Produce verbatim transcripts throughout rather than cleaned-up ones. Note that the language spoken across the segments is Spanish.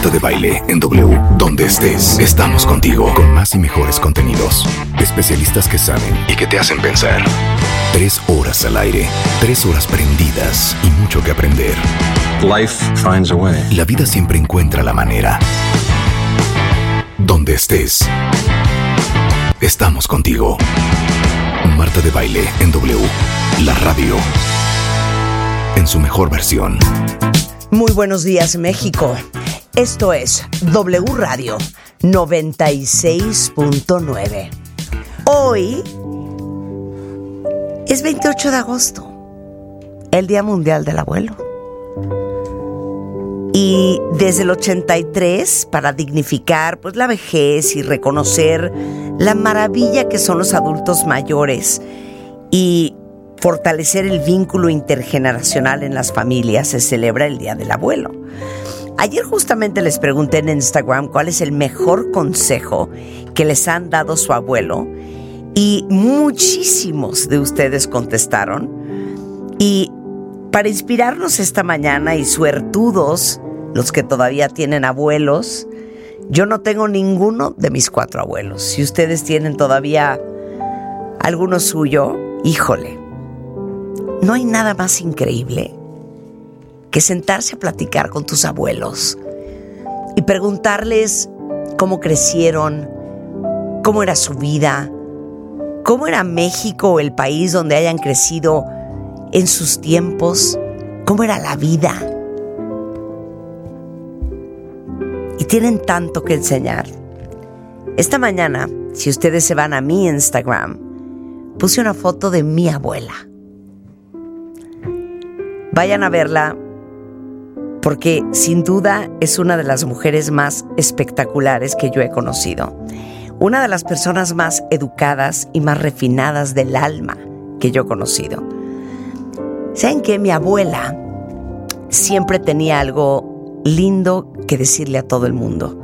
Marta de Baile en W. Donde estés, estamos contigo con más y mejores contenidos. Especialistas que saben y que te hacen pensar. Tres horas al aire, tres horas prendidas y mucho que aprender. Life finds a way. La vida siempre encuentra la manera. Donde estés, estamos contigo. Marta de Baile en W. La radio en su mejor versión. Muy buenos días, México. Esto es W Radio noventa y seis punto nueve. Hoy es veintiocho de agosto, el Día Mundial del Abuelo. Y desde el ochenta y tres, para dignificar pues, la vejez y reconocer la maravilla que son los adultos mayores y fortalecer el vínculo intergeneracional en las familias, se celebra el Día del Abuelo. Ayer justamente les pregunté en Instagram cuál es el mejor consejo que les han dado su abuelo y muchísimos de ustedes contestaron. Y para inspirarnos esta mañana y suertudos los que todavía tienen abuelos, yo no tengo ninguno de mis cuatro abuelos. Si ustedes tienen todavía alguno suyo, híjole, no hay nada más increíble que sentarse a platicar con tus abuelos y preguntarles cómo crecieron, cómo era su vida, cómo era México o el país donde hayan crecido en sus tiempos, cómo era la vida. Y tienen tanto que enseñar. Esta mañana, si ustedes se van a mi Instagram, puse una foto de mi abuela. Vayan a verla porque sin duda es una de las mujeres más espectaculares que yo he conocido. Una de las personas más educadas y más refinadas del alma que yo he conocido. ¿Saben qué? Mi abuela siempre tenía algo lindo que decirle a todo el mundo.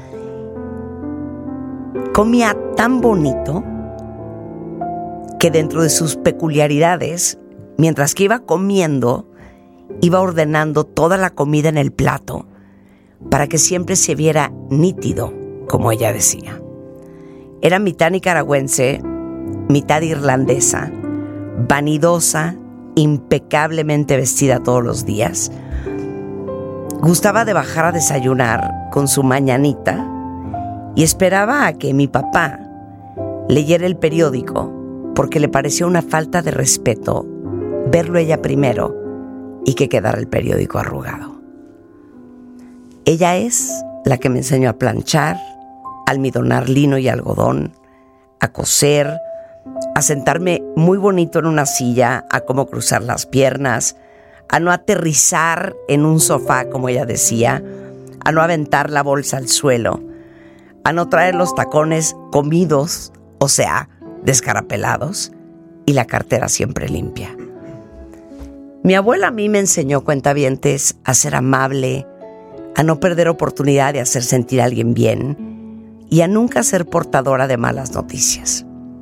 Comía tan bonito que dentro de sus peculiaridades, mientras que iba comiendo, iba ordenando toda la comida en el plato para que siempre se viera nítido, como ella decía. Era mitad nicaragüense, mitad irlandesa, vanidosa, impecablemente vestida todos los días. Gustaba de bajar a desayunar con su mañanita y esperaba a que mi papá leyera el periódico porque le parecía una falta de respeto verlo ella primero y que quedara el periódico arrugado. Ella es la que me enseñó a planchar, a almidonar lino y algodón, a coser, a sentarme muy bonito en una silla, a cómo cruzar las piernas, a no aterrizar en un sofá, como ella decía, a no aventar la bolsa al suelo, a no traer los tacones comidos, o sea, descarapelados, y la cartera siempre limpia. Mi abuela a mí me enseñó, cuentavientes, a ser amable, a no perder oportunidad de hacer sentir a alguien bien y a nunca ser portadora de malas noticias.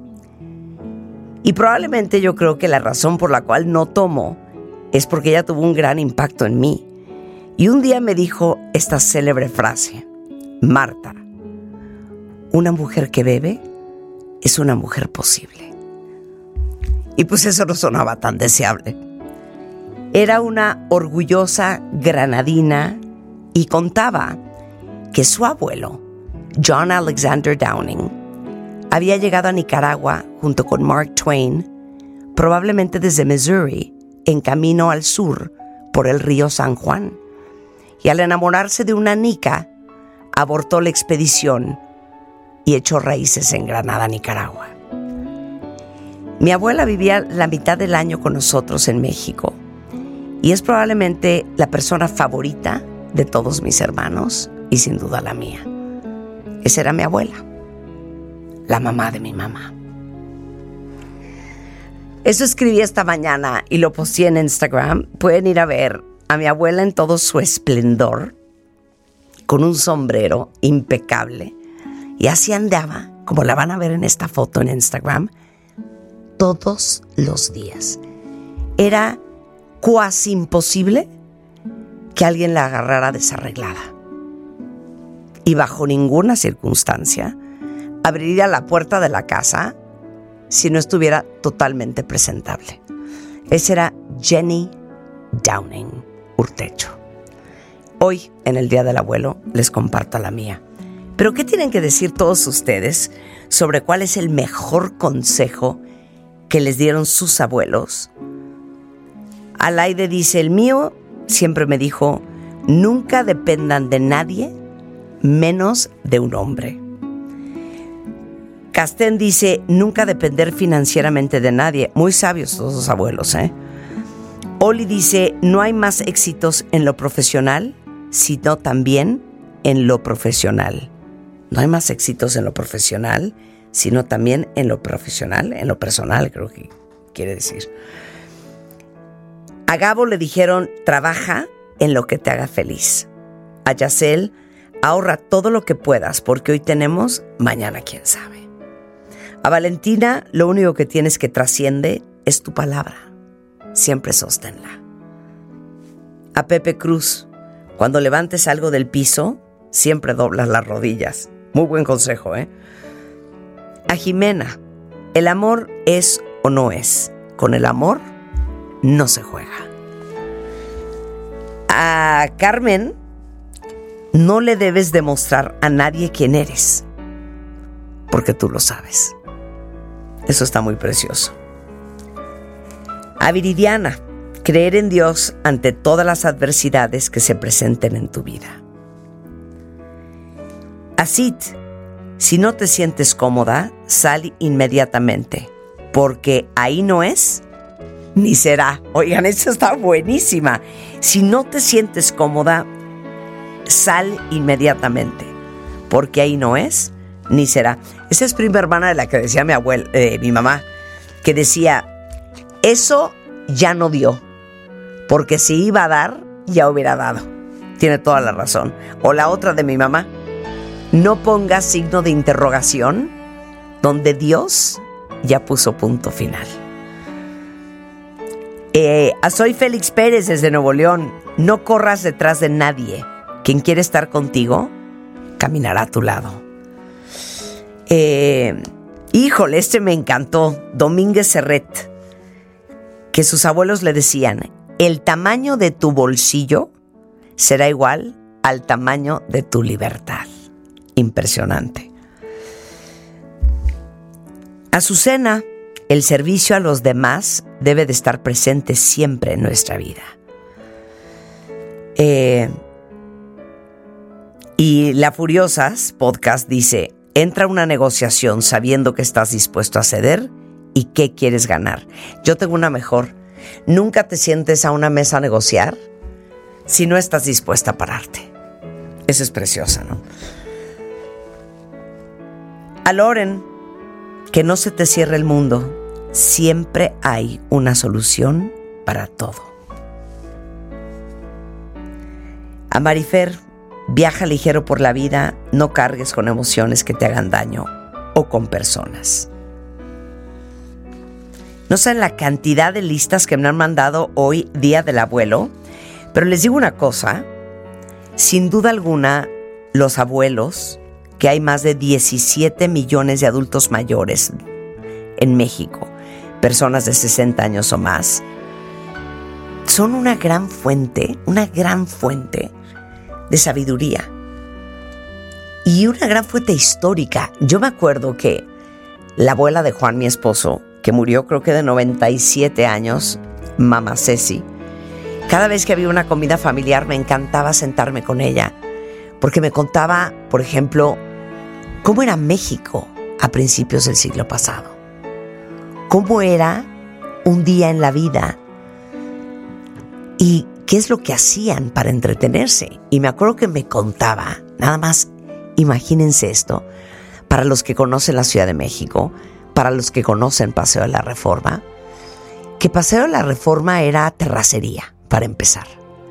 Y probablemente yo creo que la razón por la cual no tomo es porque ella tuvo un gran impacto en mí. Y un día me dijo esta célebre frase: Marta, una mujer que bebe es una mujer posible. Y pues eso no sonaba tan deseable. Era una orgullosa granadina y contaba que su abuelo, John Alexander Downing, había llegado a Nicaragua junto con Mark Twain, probablemente desde Missouri, en camino al sur por el río San Juan. Y al enamorarse de una nica, abortó la expedición y echó raíces en Granada, Nicaragua. Mi abuela vivía la mitad del año con nosotros en México y es probablemente la persona favorita de todos mis hermanos y sin duda la mía. Esa era mi abuela, la mamá de mi mamá. Eso escribí esta mañana y lo posteé en Instagram. Pueden ir a ver a mi abuela en todo su esplendor, con un sombrero impecable. Y así andaba, como la van a ver en esta foto en Instagram, todos los días. Era cuasi imposible que alguien la agarrara desarreglada. y bajo ninguna circunstancia abriría la puerta de la casa si no estuviera totalmente presentable. Esa era Jenny Downing Urtecho. Hoy, en el Día del Abuelo, les comparto la mía. Pero ¿qué tienen que decir todos ustedes sobre cuál es el mejor consejo que les dieron sus abuelos? Alaide dice, el mío siempre me dijo, nunca dependan de nadie, menos de un hombre. Castén dice, nunca depender financieramente de nadie. Muy sabios todos los abuelos, ¿eh? Oli dice, no hay más éxitos en lo profesional, sino también en lo profesional. No hay más éxitos en lo profesional, sino también en lo profesional, en lo personal, creo que quiere decir. A Gabo le dijeron, trabaja en lo que te haga feliz. A Yacel, ahorra todo lo que puedas, porque hoy tenemos, mañana quién sabe. A Valentina, lo único que tienes que trasciende es tu palabra. Siempre sosténla. A Pepe Cruz, cuando levantes algo del piso, siempre doblas las rodillas. Muy buen consejo, ¿eh? A Jimena, el amor es o no es. Con el amor no se juega. A Carmen, no le debes demostrar a nadie quién eres, porque tú lo sabes. Eso está muy precioso. A Viridiana, creer en Dios ante todas las adversidades que se presenten en tu vida. A Sid, si no te sientes cómoda, sal inmediatamente, porque ahí no es, ni será. Oigan, esta está buenísima. Si no te sientes cómoda, sal inmediatamente, porque ahí no es, ni será. Esa es prima hermana de la que decía mi abuela, eh, mi mamá, que decía, eso ya no dio, porque si iba a dar, ya hubiera dado. Tiene toda la razón. O la otra de mi mamá, no pongas signo de interrogación donde Dios ya puso punto final. Eh, a Soy Félix Pérez desde Nuevo León, no corras detrás de nadie. Quien quiere estar contigo, caminará a tu lado. Eh, híjole, este me encantó. Domínguez Serret, que sus abuelos le decían, el tamaño de tu bolsillo será igual al tamaño de tu libertad. Impresionante. Azucena, el servicio a los demás debe de estar presente siempre en nuestra vida. Eh, y La Furiosas Podcast dice, entra a una negociación sabiendo que estás dispuesto a ceder y qué quieres ganar. Yo tengo una mejor. Nunca te sientes a una mesa a negociar si no estás dispuesta a pararte. Eso es preciosa, ¿no? A Loren, que no se te cierre el mundo. Siempre hay una solución para todo. A Marifer, viaja ligero por la vida, no cargues con emociones que te hagan daño o con personas. No saben la cantidad de listas que me han mandado hoy, Día del Abuelo, pero les digo una cosa, sin duda alguna, los abuelos, que hay más de diecisiete millones de adultos mayores en México, personas de sesenta años o más, son una gran fuente, una gran fuente de sabiduría y una gran fuente histórica. Yo me acuerdo que la abuela de Juan, mi esposo, que murió creo que de noventa y siete años, mamá Ceci, cada vez que había una comida familiar me encantaba sentarme con ella, porque me contaba, por ejemplo, cómo era México a principios del siglo pasado, cómo era un día en la vida y qué es lo que hacían para entretenerse. Y me acuerdo que me contaba, nada más, imagínense esto, para los que conocen la Ciudad de México, para los que conocen Paseo de la Reforma, que Paseo de la Reforma era terracería, para empezar.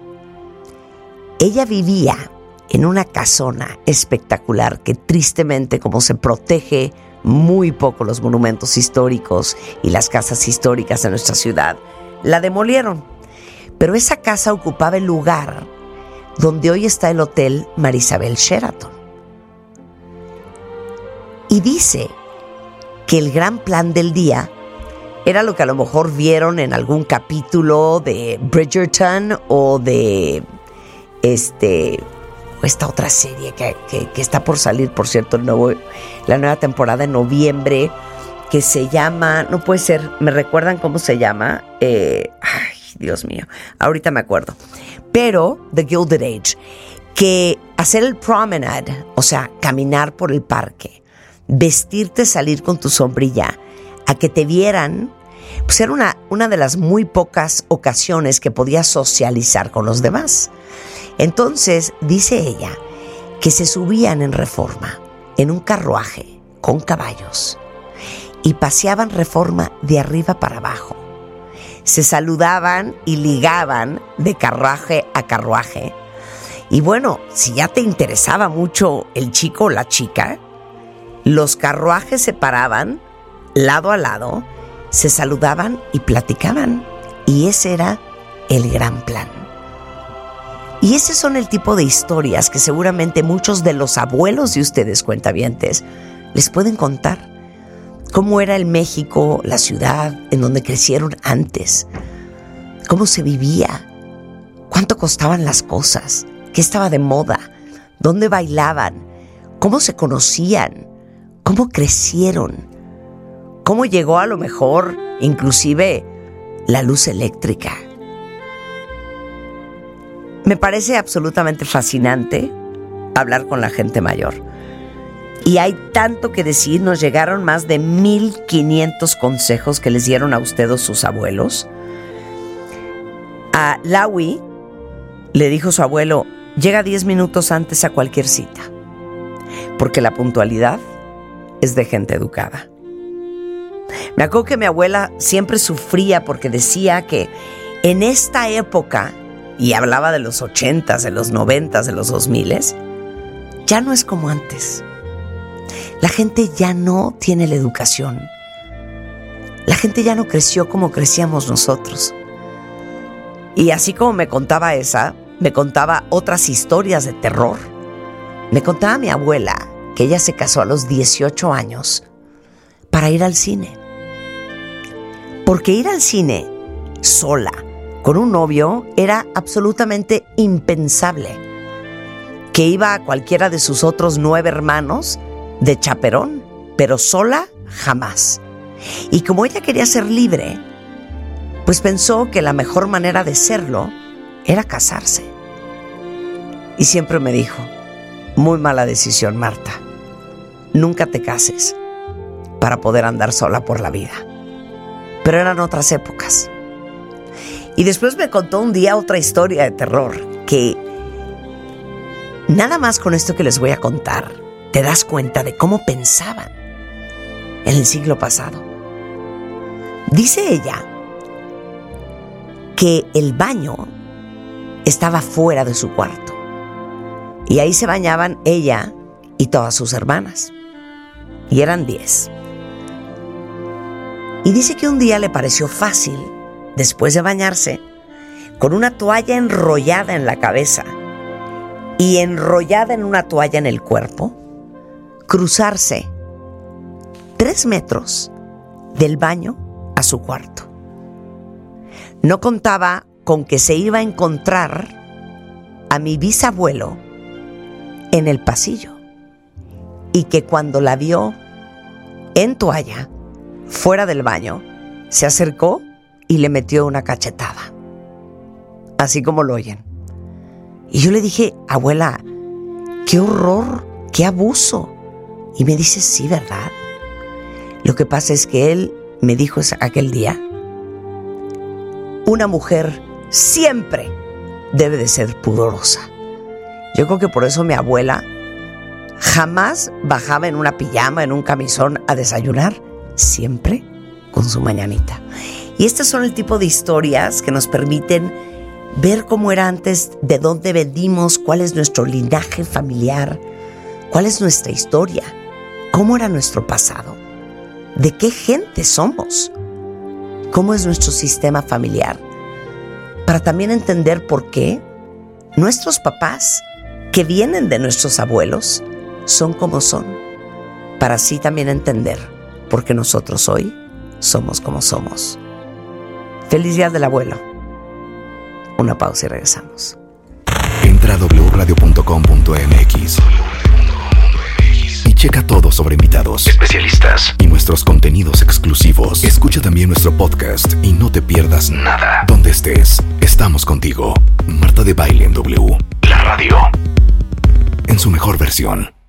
Ella vivía en una casona espectacular que tristemente, como se protege muy poco los monumentos históricos y las casas históricas de nuestra ciudad, la demolieron. Pero esa casa ocupaba el lugar donde hoy está el Hotel Marisabel Sheraton. Y dice que el gran plan del día era lo que a lo mejor vieron en algún capítulo de Bridgerton o de este, esta otra serie que, que, que está por salir, por cierto, el nuevo, la nueva temporada en noviembre, que se llama, no puede ser, ¿me recuerdan cómo se llama? Eh, ay, Dios mío, ahorita me acuerdo. Pero The Gilded Age, que hacer el promenade, o sea, caminar por el parque, vestirte, salir con tu sombrilla, a que te vieran, pues era una, una de las muy pocas ocasiones que podías socializar con los demás. Entonces, dice ella, que se subían en Reforma, en un carruaje, con caballos, y paseaban Reforma de arriba para abajo. Se saludaban y ligaban de carruaje a carruaje. Y bueno, si ya te interesaba mucho el chico o la chica, los carruajes se paraban lado a lado, se saludaban y platicaban. Y ese era el gran plan. Y ese son el tipo de historias que seguramente muchos de los abuelos de ustedes, cuentavientes, les pueden contar. Cómo era el México, la ciudad en donde crecieron antes. Cómo se vivía. Cuánto costaban las cosas. Qué estaba de moda. Dónde bailaban. Cómo se conocían. Cómo crecieron. Cómo llegó a lo mejor inclusive la luz eléctrica. Me parece absolutamente fascinante hablar con la gente mayor. Y hay tanto que decir. Nos llegaron más de mil quinientos consejos que les dieron a ustedes sus abuelos. A Laui le dijo su abuelo, llega diez minutos antes a cualquier cita, porque la puntualidad es de gente educada. Me acuerdo que mi abuela siempre sufría porque decía que en esta época, y hablaba de los ochentas, de los noventas, de los dos miles, ya no es como antes. La gente ya no tiene la educación. La gente ya no creció como crecíamos nosotros. Y así como me contaba esa, me contaba otras historias de terror. Me contaba mi abuela que ella se casó a los dieciocho años para ir al cine. Porque ir al cine sola, con un novio, era absolutamente impensable. Que iba a cualquiera de sus otros nueve hermanos de chaperón, pero sola jamás. Y como ella quería ser libre, pues pensó que la mejor manera de serlo era casarse. Y siempre me dijo, muy mala decisión, Marta. Nunca te cases para poder andar sola por la vida. Pero eran otras épocas. Y después me contó un día otra historia de terror, que nada más con esto que les voy a contar, te das cuenta de cómo pensaban en el siglo pasado. Dice ella que el baño estaba fuera de su cuarto y ahí se bañaban ella y todas sus hermanas, y eran diez. Y dice que un día le pareció fácil, después de bañarse, con una toalla enrollada en la cabeza y enrollada en una toalla en el cuerpo, cruzarse tres metros del baño a su cuarto. No contaba con que se iba a encontrar a mi bisabuelo en el pasillo y que cuando la vio en toalla, fuera del baño, se acercó y le metió una cachetada. Así como lo oyen. Y yo le dije, abuela, qué horror, qué abuso. Y me dice, sí, ¿verdad? Lo que pasa es que él me dijo aquel día, una mujer siempre debe de ser pudorosa. Yo creo que por eso mi abuela jamás bajaba en una pijama, en un camisón a desayunar, siempre con su mañanita. Y estas son el tipo de historias que nos permiten ver cómo era antes, de dónde venimos, cuál es nuestro linaje familiar, cuál es nuestra historia, cómo era nuestro pasado, de qué gente somos, cómo es nuestro sistema familiar, para también entender por qué nuestros papás, que vienen de nuestros abuelos, son como son, para así también entender por qué nosotros hoy somos como somos. Feliz Día del Abuelo. Una pausa y regresamos. Entra a doble u radio punto com punto m x y checa todo sobre invitados, especialistas y nuestros contenidos exclusivos. Escucha también nuestro podcast y no te pierdas nada. Donde estés, estamos contigo. Marta de Baile en W. La radio en su mejor versión.